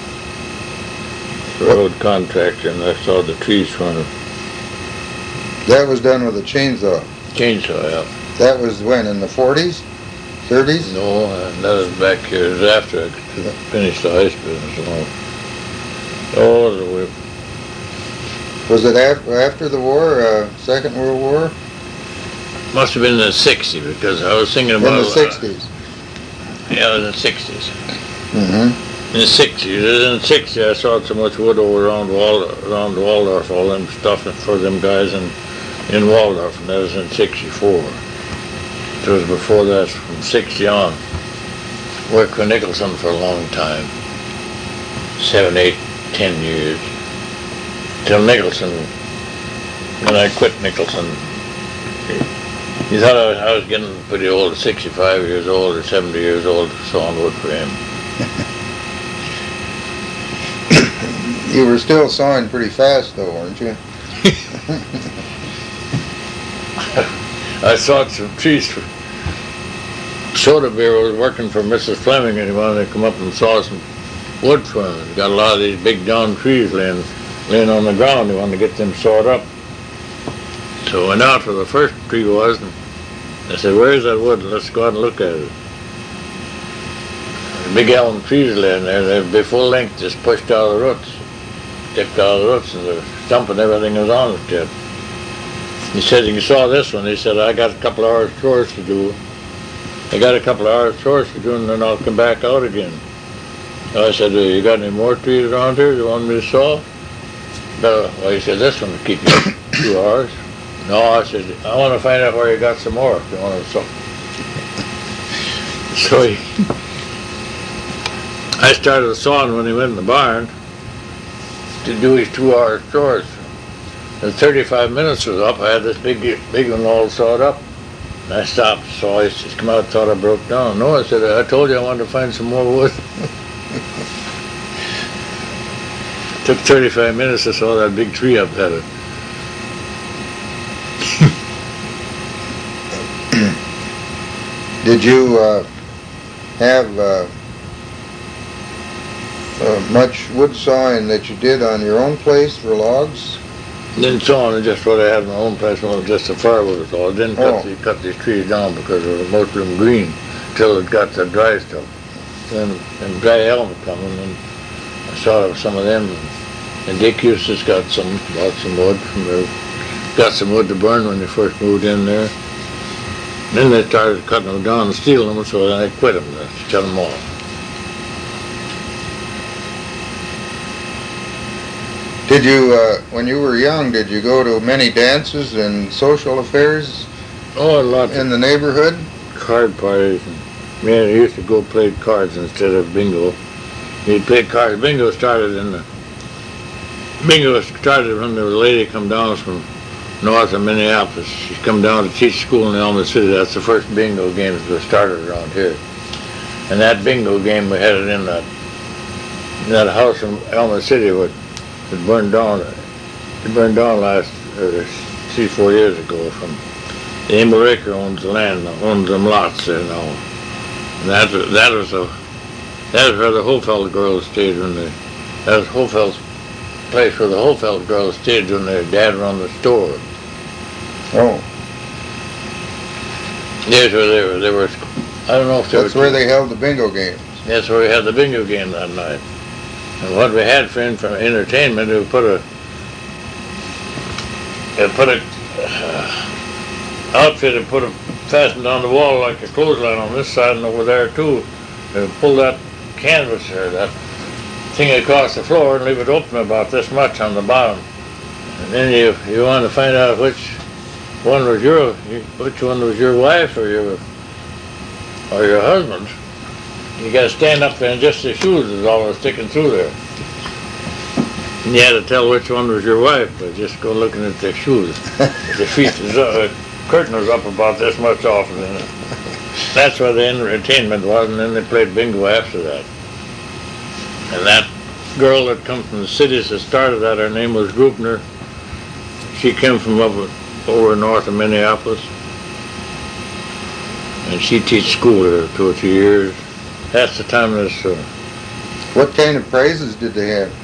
The road contractor, and I sawed the trees for him. That was done with a chainsaw. Chainsaw, yeah. That was when, in the 40s? 30s? No, that was back here. It was after I finished the ice business. Was it after the war, Second World War? Must have been in the 60s, because I was thinking about... In the 60s? Yeah, in the 60s. Mm-hmm. In the 60s, I sawed so much wood over around Waldorf, all them stuff for them guys in Waldorf, and that was in 64. It was before that, from 60 on. Worked for Nicholson for a long time. 7, 8, 10 years. Till Nicholson, when I quit Nicholson, He thought I was getting pretty old, 65 years old or 70 years old, sawing wood for him. You were still sawing pretty fast though, weren't you? I sawed some trees for Soda Beer was working for Mrs. Fleming, and he wanted to come up and saw some wood for him. He got a lot of these big down trees laying on the ground. He wanted to get them sawed up. So I went out where the first tree was, and I said, "Where's that wood? Let's go out and look at it." The big elm trees laying there, they'd be full length, just pushed out of the roots. Tipped out of the roots, and the stump and everything was on it yet. He said, "You saw this one." He said, "I got a couple of hours chores to do. I got a couple of hours chores to do, and then I'll come back out again." I said, "You got any more trees around here you want me to saw?" No. Well, he said, "This one will keep you 2 hours." No, I said, "I want to find out where you got some more if you want to saw." So I started sawing when he went in the barn to do his 2 hour chores. And 35 minutes was up. I had this big one all sawed up. And I stopped, saw it just come out, thought I broke down. No, I said, "I told you I wanted to find some more wood." Took 35 minutes to saw that big tree up there. Did you have much wood sawing that you did on your own place for logs? Didn't saw on just what I had in my own place, when it was just a firewood was all. I didn't cut these trees down because they were most of them green till it got the dry stuff. Then dry elm coming, and I saw some of them. And Dick Eustace bought some wood from there. Got some wood to burn when they first moved in there. Then they started cutting them down and stealing them, so then I quit them, shut them off. Did you, when you were young, did you go to many dances and social affairs Oh, a lot in the neighborhood? Card parties. And man, I used to go play cards instead of bingo. You'd play cards. Bingo started when the lady come down from north of Minneapolis. She come down to teach school in Elma City. That's the first bingo game that was started around here. And that bingo game, we had it in that house in Elma City where it burned down. It burned down 3-4 years ago. From the Emil Raker owns the land, owns them lots there now. And that was where the Hofeld girls stayed that was Hofeld's place where the Hofeld girls stayed when their dad run the store. Oh. Yes, where they were. I don't know if they That's where they held the bingo games. That's where we had the bingo game that night. And what we had for entertainment, we put a outfit and fastened on the wall like a clothesline on this side and over there too. And pull that canvas or that thing across the floor and leave it open about this much on the bottom. And then you want to find out which one was your wife or your husband. You got to stand up there and just the shoes is all that's sticking through there. And you had to tell which one was your wife by just go looking at their shoes. The feet curtain was up about this much off. And that's where the entertainment was, and then they played bingo after that. And that girl that come from the cities that started that, her name was Grupner. She came from over north of Minneapolis. And she teach school there 2 or 3 years. That's the time this. What kind of prizes did they have?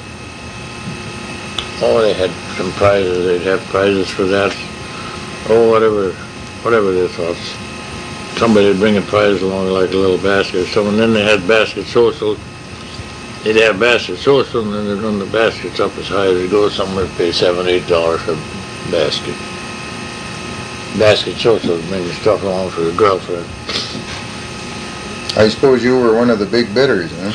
Oh, they had some prizes. They'd have prizes for that. Oh, whatever they thought. Somebody would bring a prize along like a little basket or something. And then they had basket social. They'd have basket social, and then they'd run the baskets up as high as it goes. Somewhere pay $7-8 for a basket. Basket social, bring stuff along for the girlfriend. I suppose you were one of the big bidders, huh?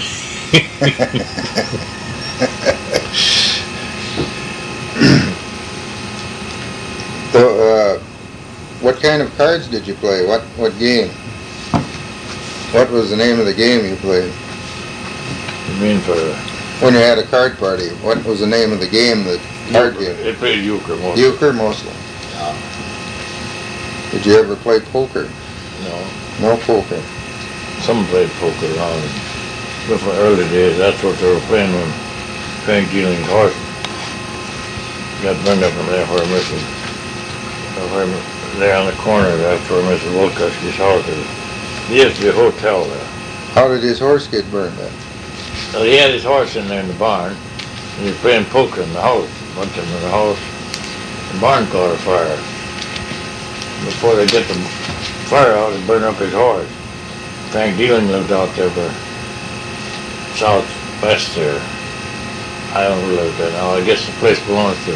So, what kind of cards did you play? What game? What was the name of the game you played? You mean for... When you had a card party, what was the name of the game, the card game? They played euchre mostly. Euchre mostly. Did you ever play poker? No. No poker. Some played poker around in the early days. That's what they were playing when Frank Dealing's horse got burned up in there where Mrs. There on the corner, that's where Mrs. Wolkowski's house is. There used to be a hotel there. How did his horse get burned up? So he had his horse in there in the barn, and he was playing poker in the house. Went to him in the house. The barn caught fire. Before they get the fire out, it burned up his horse. Frank Dealing lived out there for southwest there. I don't know who lived there now. I guess the place belongs to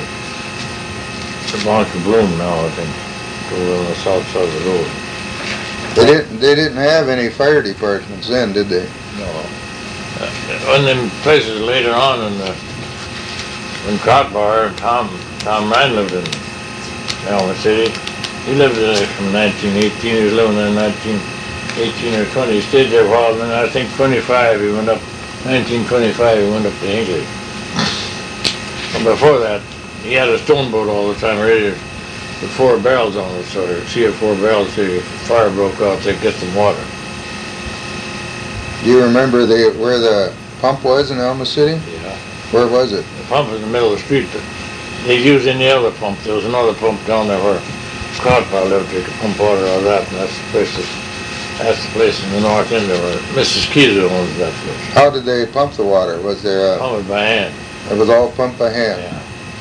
Bloom now, I think. Over on the south side of the road. They didn't have any fire departments then, did they? No. One of them places later on when Krautbauer and Tom Ryan lived in Elmer City. He lived there from 1918. He was living there in 1918 or 20. He stayed there a while, and then I think 1925 he went up to English. And before that, he had a stone boat all the time, ready with 4 barrels on it, so there'd see 4 barrels, so if fire broke out, they'd get some water. Do you remember where the pump was in Alma City? Yeah. Where was it? The pump was in the middle of the street. They used any other pump. There was another pump down there where Krautbauer lived. They could pump water out of that, and that's the place in the north end where Mrs. Kiesel owns that place. How did they pump the water? Was there Pump it by hand. It was all pumped by hand? Yeah.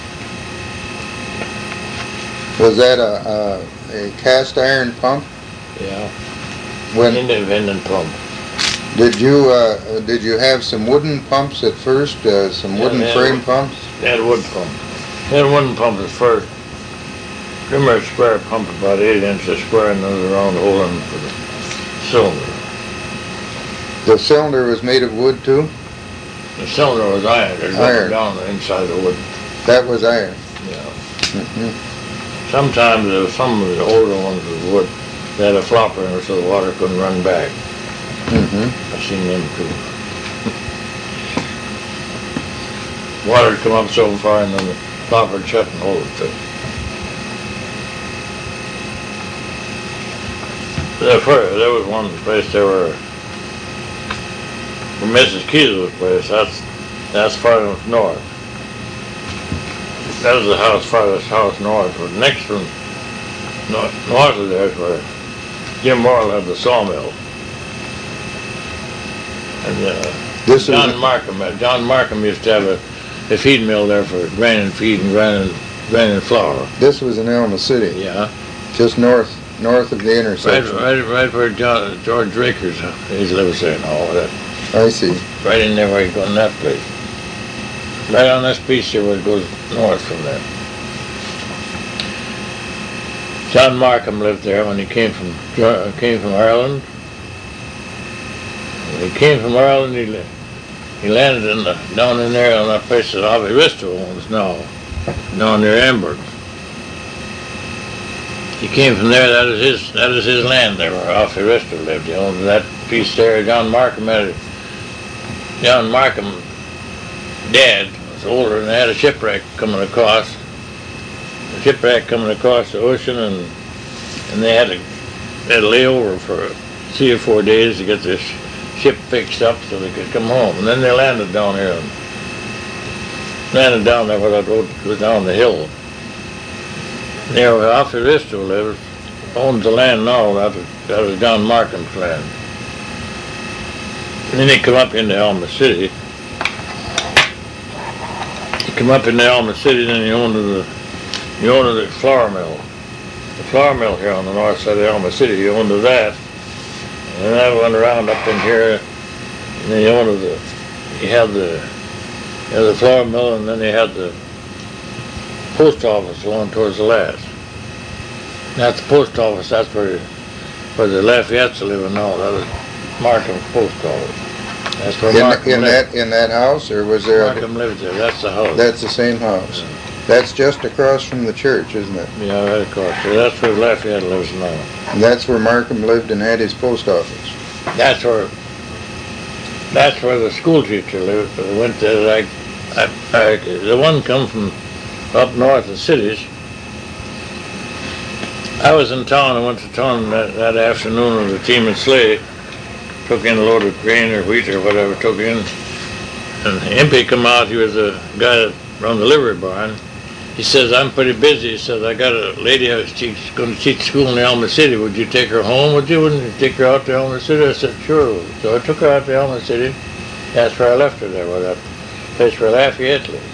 Was that a cast iron pump? Yeah. When Independent pump. did you have some wooden pumps at first? Some wooden frame pumps? They had a wood pump. They had a wooden pump at first. Remember a square pump about 8 inches square, and there was a round hole in for the cylinder. The cylinder was made of wood too? The cylinder was iron. There's Iron. down the inside of the wood. That was iron. Yeah. Mm-hmm. Sometimes there was some of the older ones with wood. They had a flopper in it so the water couldn't run back. Mm-hmm. I've seen them too. Water would come up so far and then the flopper would shut and hold it too. There was one place there where Mrs. Kiesel's place, that's far enough north. That was the farthest house north. But next one, north of there is where Jim Morrill had the sawmill. And John Markham used to have a feed mill there for grinding feed and grinding flour. This was in Alma City? Yeah. Just north of the intersection? Right where George Rakers, he lives there and all that. I see. Right in there where you go in that place. Right on this piece here where it goes north from there. John Markham lived there when he came from Ireland. When he came from Ireland, he landed down in there on that place that Avi Risto owns now, down near Amberg. He came from there. That is his land there where Avi Risto lived. He owned that piece there. John Markham dad was older and they had a shipwreck coming across. The shipwreck coming across the ocean, and they had to lay over for 3 or 4 days to get this ship fixed up so they could come home. And then they landed down here. Landed down there where that road goes down the hill. There where Alfred Risto lives, owns the land now. That was John Markham's land. And then he come up into Alma City. Then he owned the flour mill. The flour mill here on the north side of Alma City, he owned that. And then I went around up in here, and then he had the flour mill, and then he had the post office going towards the last. That's the post office, that's where the Lafayette's are living now. That was Markham's post office. That's where Markham lived. In that house, or was there? Markham lived there. That's the house. That's the same house. Yeah. That's just across from the church, isn't it? Yeah, right across there. That's where Lafayette lives now. And that's where Markham lived and had his post office. That's where the school teacher lived. But I went there. The one come from up north of cities. I was in town, I went to town that afternoon with a team and sleigh, took in a load of grain or wheat or whatever, took in, and Impey come out, he was a guy that run the livery barn. He says, I'm pretty busy. He says, I got a lady who's going to teach school in Elma City. Would you take her home? Wouldn't you take her out to Elma City? I said, sure. So I took her out to Elma City. That's where I left her there, that place where Lafayette lived.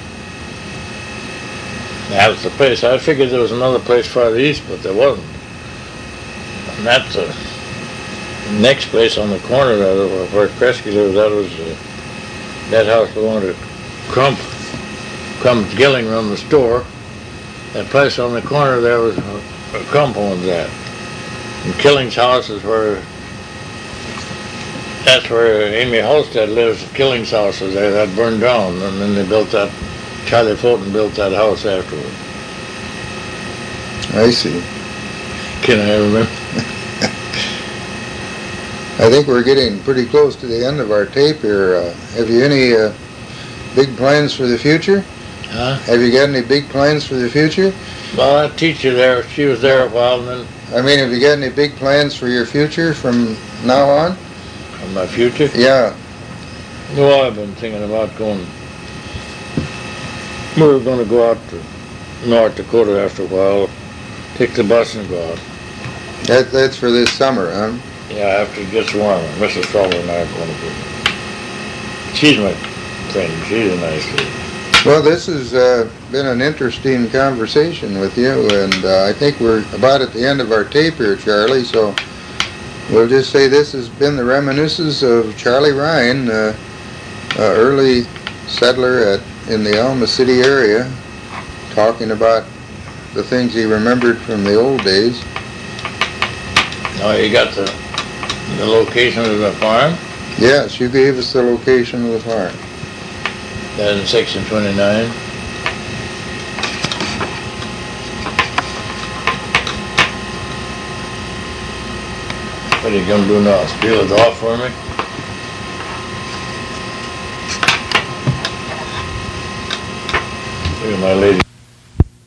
That was the place. I figured there was another place farther east, but there wasn't. And that's the next place on the corner there, where Kresge lived. That was that house belonged to Crump Gilling run the store. That place on the corner there was where Crump owned that. And Killing's house is that's where Amy Halstead lives. Killing's house is there. That burned down, and then they built that. Charlie Fulton built that house afterward. I see. Can I remember? I think we're getting pretty close to the end of our tape here. Have you any big plans for the future? Huh? Have you got any big plans for the future? Well, that teacher there, she was there a while, and then... I mean, have you got any big plans for your future from now on? From my future? Yeah. Well, I've been thinking about going... We were going to go out to North Dakota after a while, take the bus and go out. That's for this summer, huh? Yeah, after it gets warmer. Mrs. Fowler and I are going to go. She's my friend. She's a nice lady. Well, this has been an interesting conversation with you, and I think we're about at the end of our tape here, Charlie, so we'll just say this has been the reminiscences of Charlie Ryan, early settler in the Alma City area, talking about the things he remembered from the old days. Now you got the location of the farm? Yes, you gave us the location of the farm. That in section 29. What are you going to do now? Spiel it off for me? Look at my lady.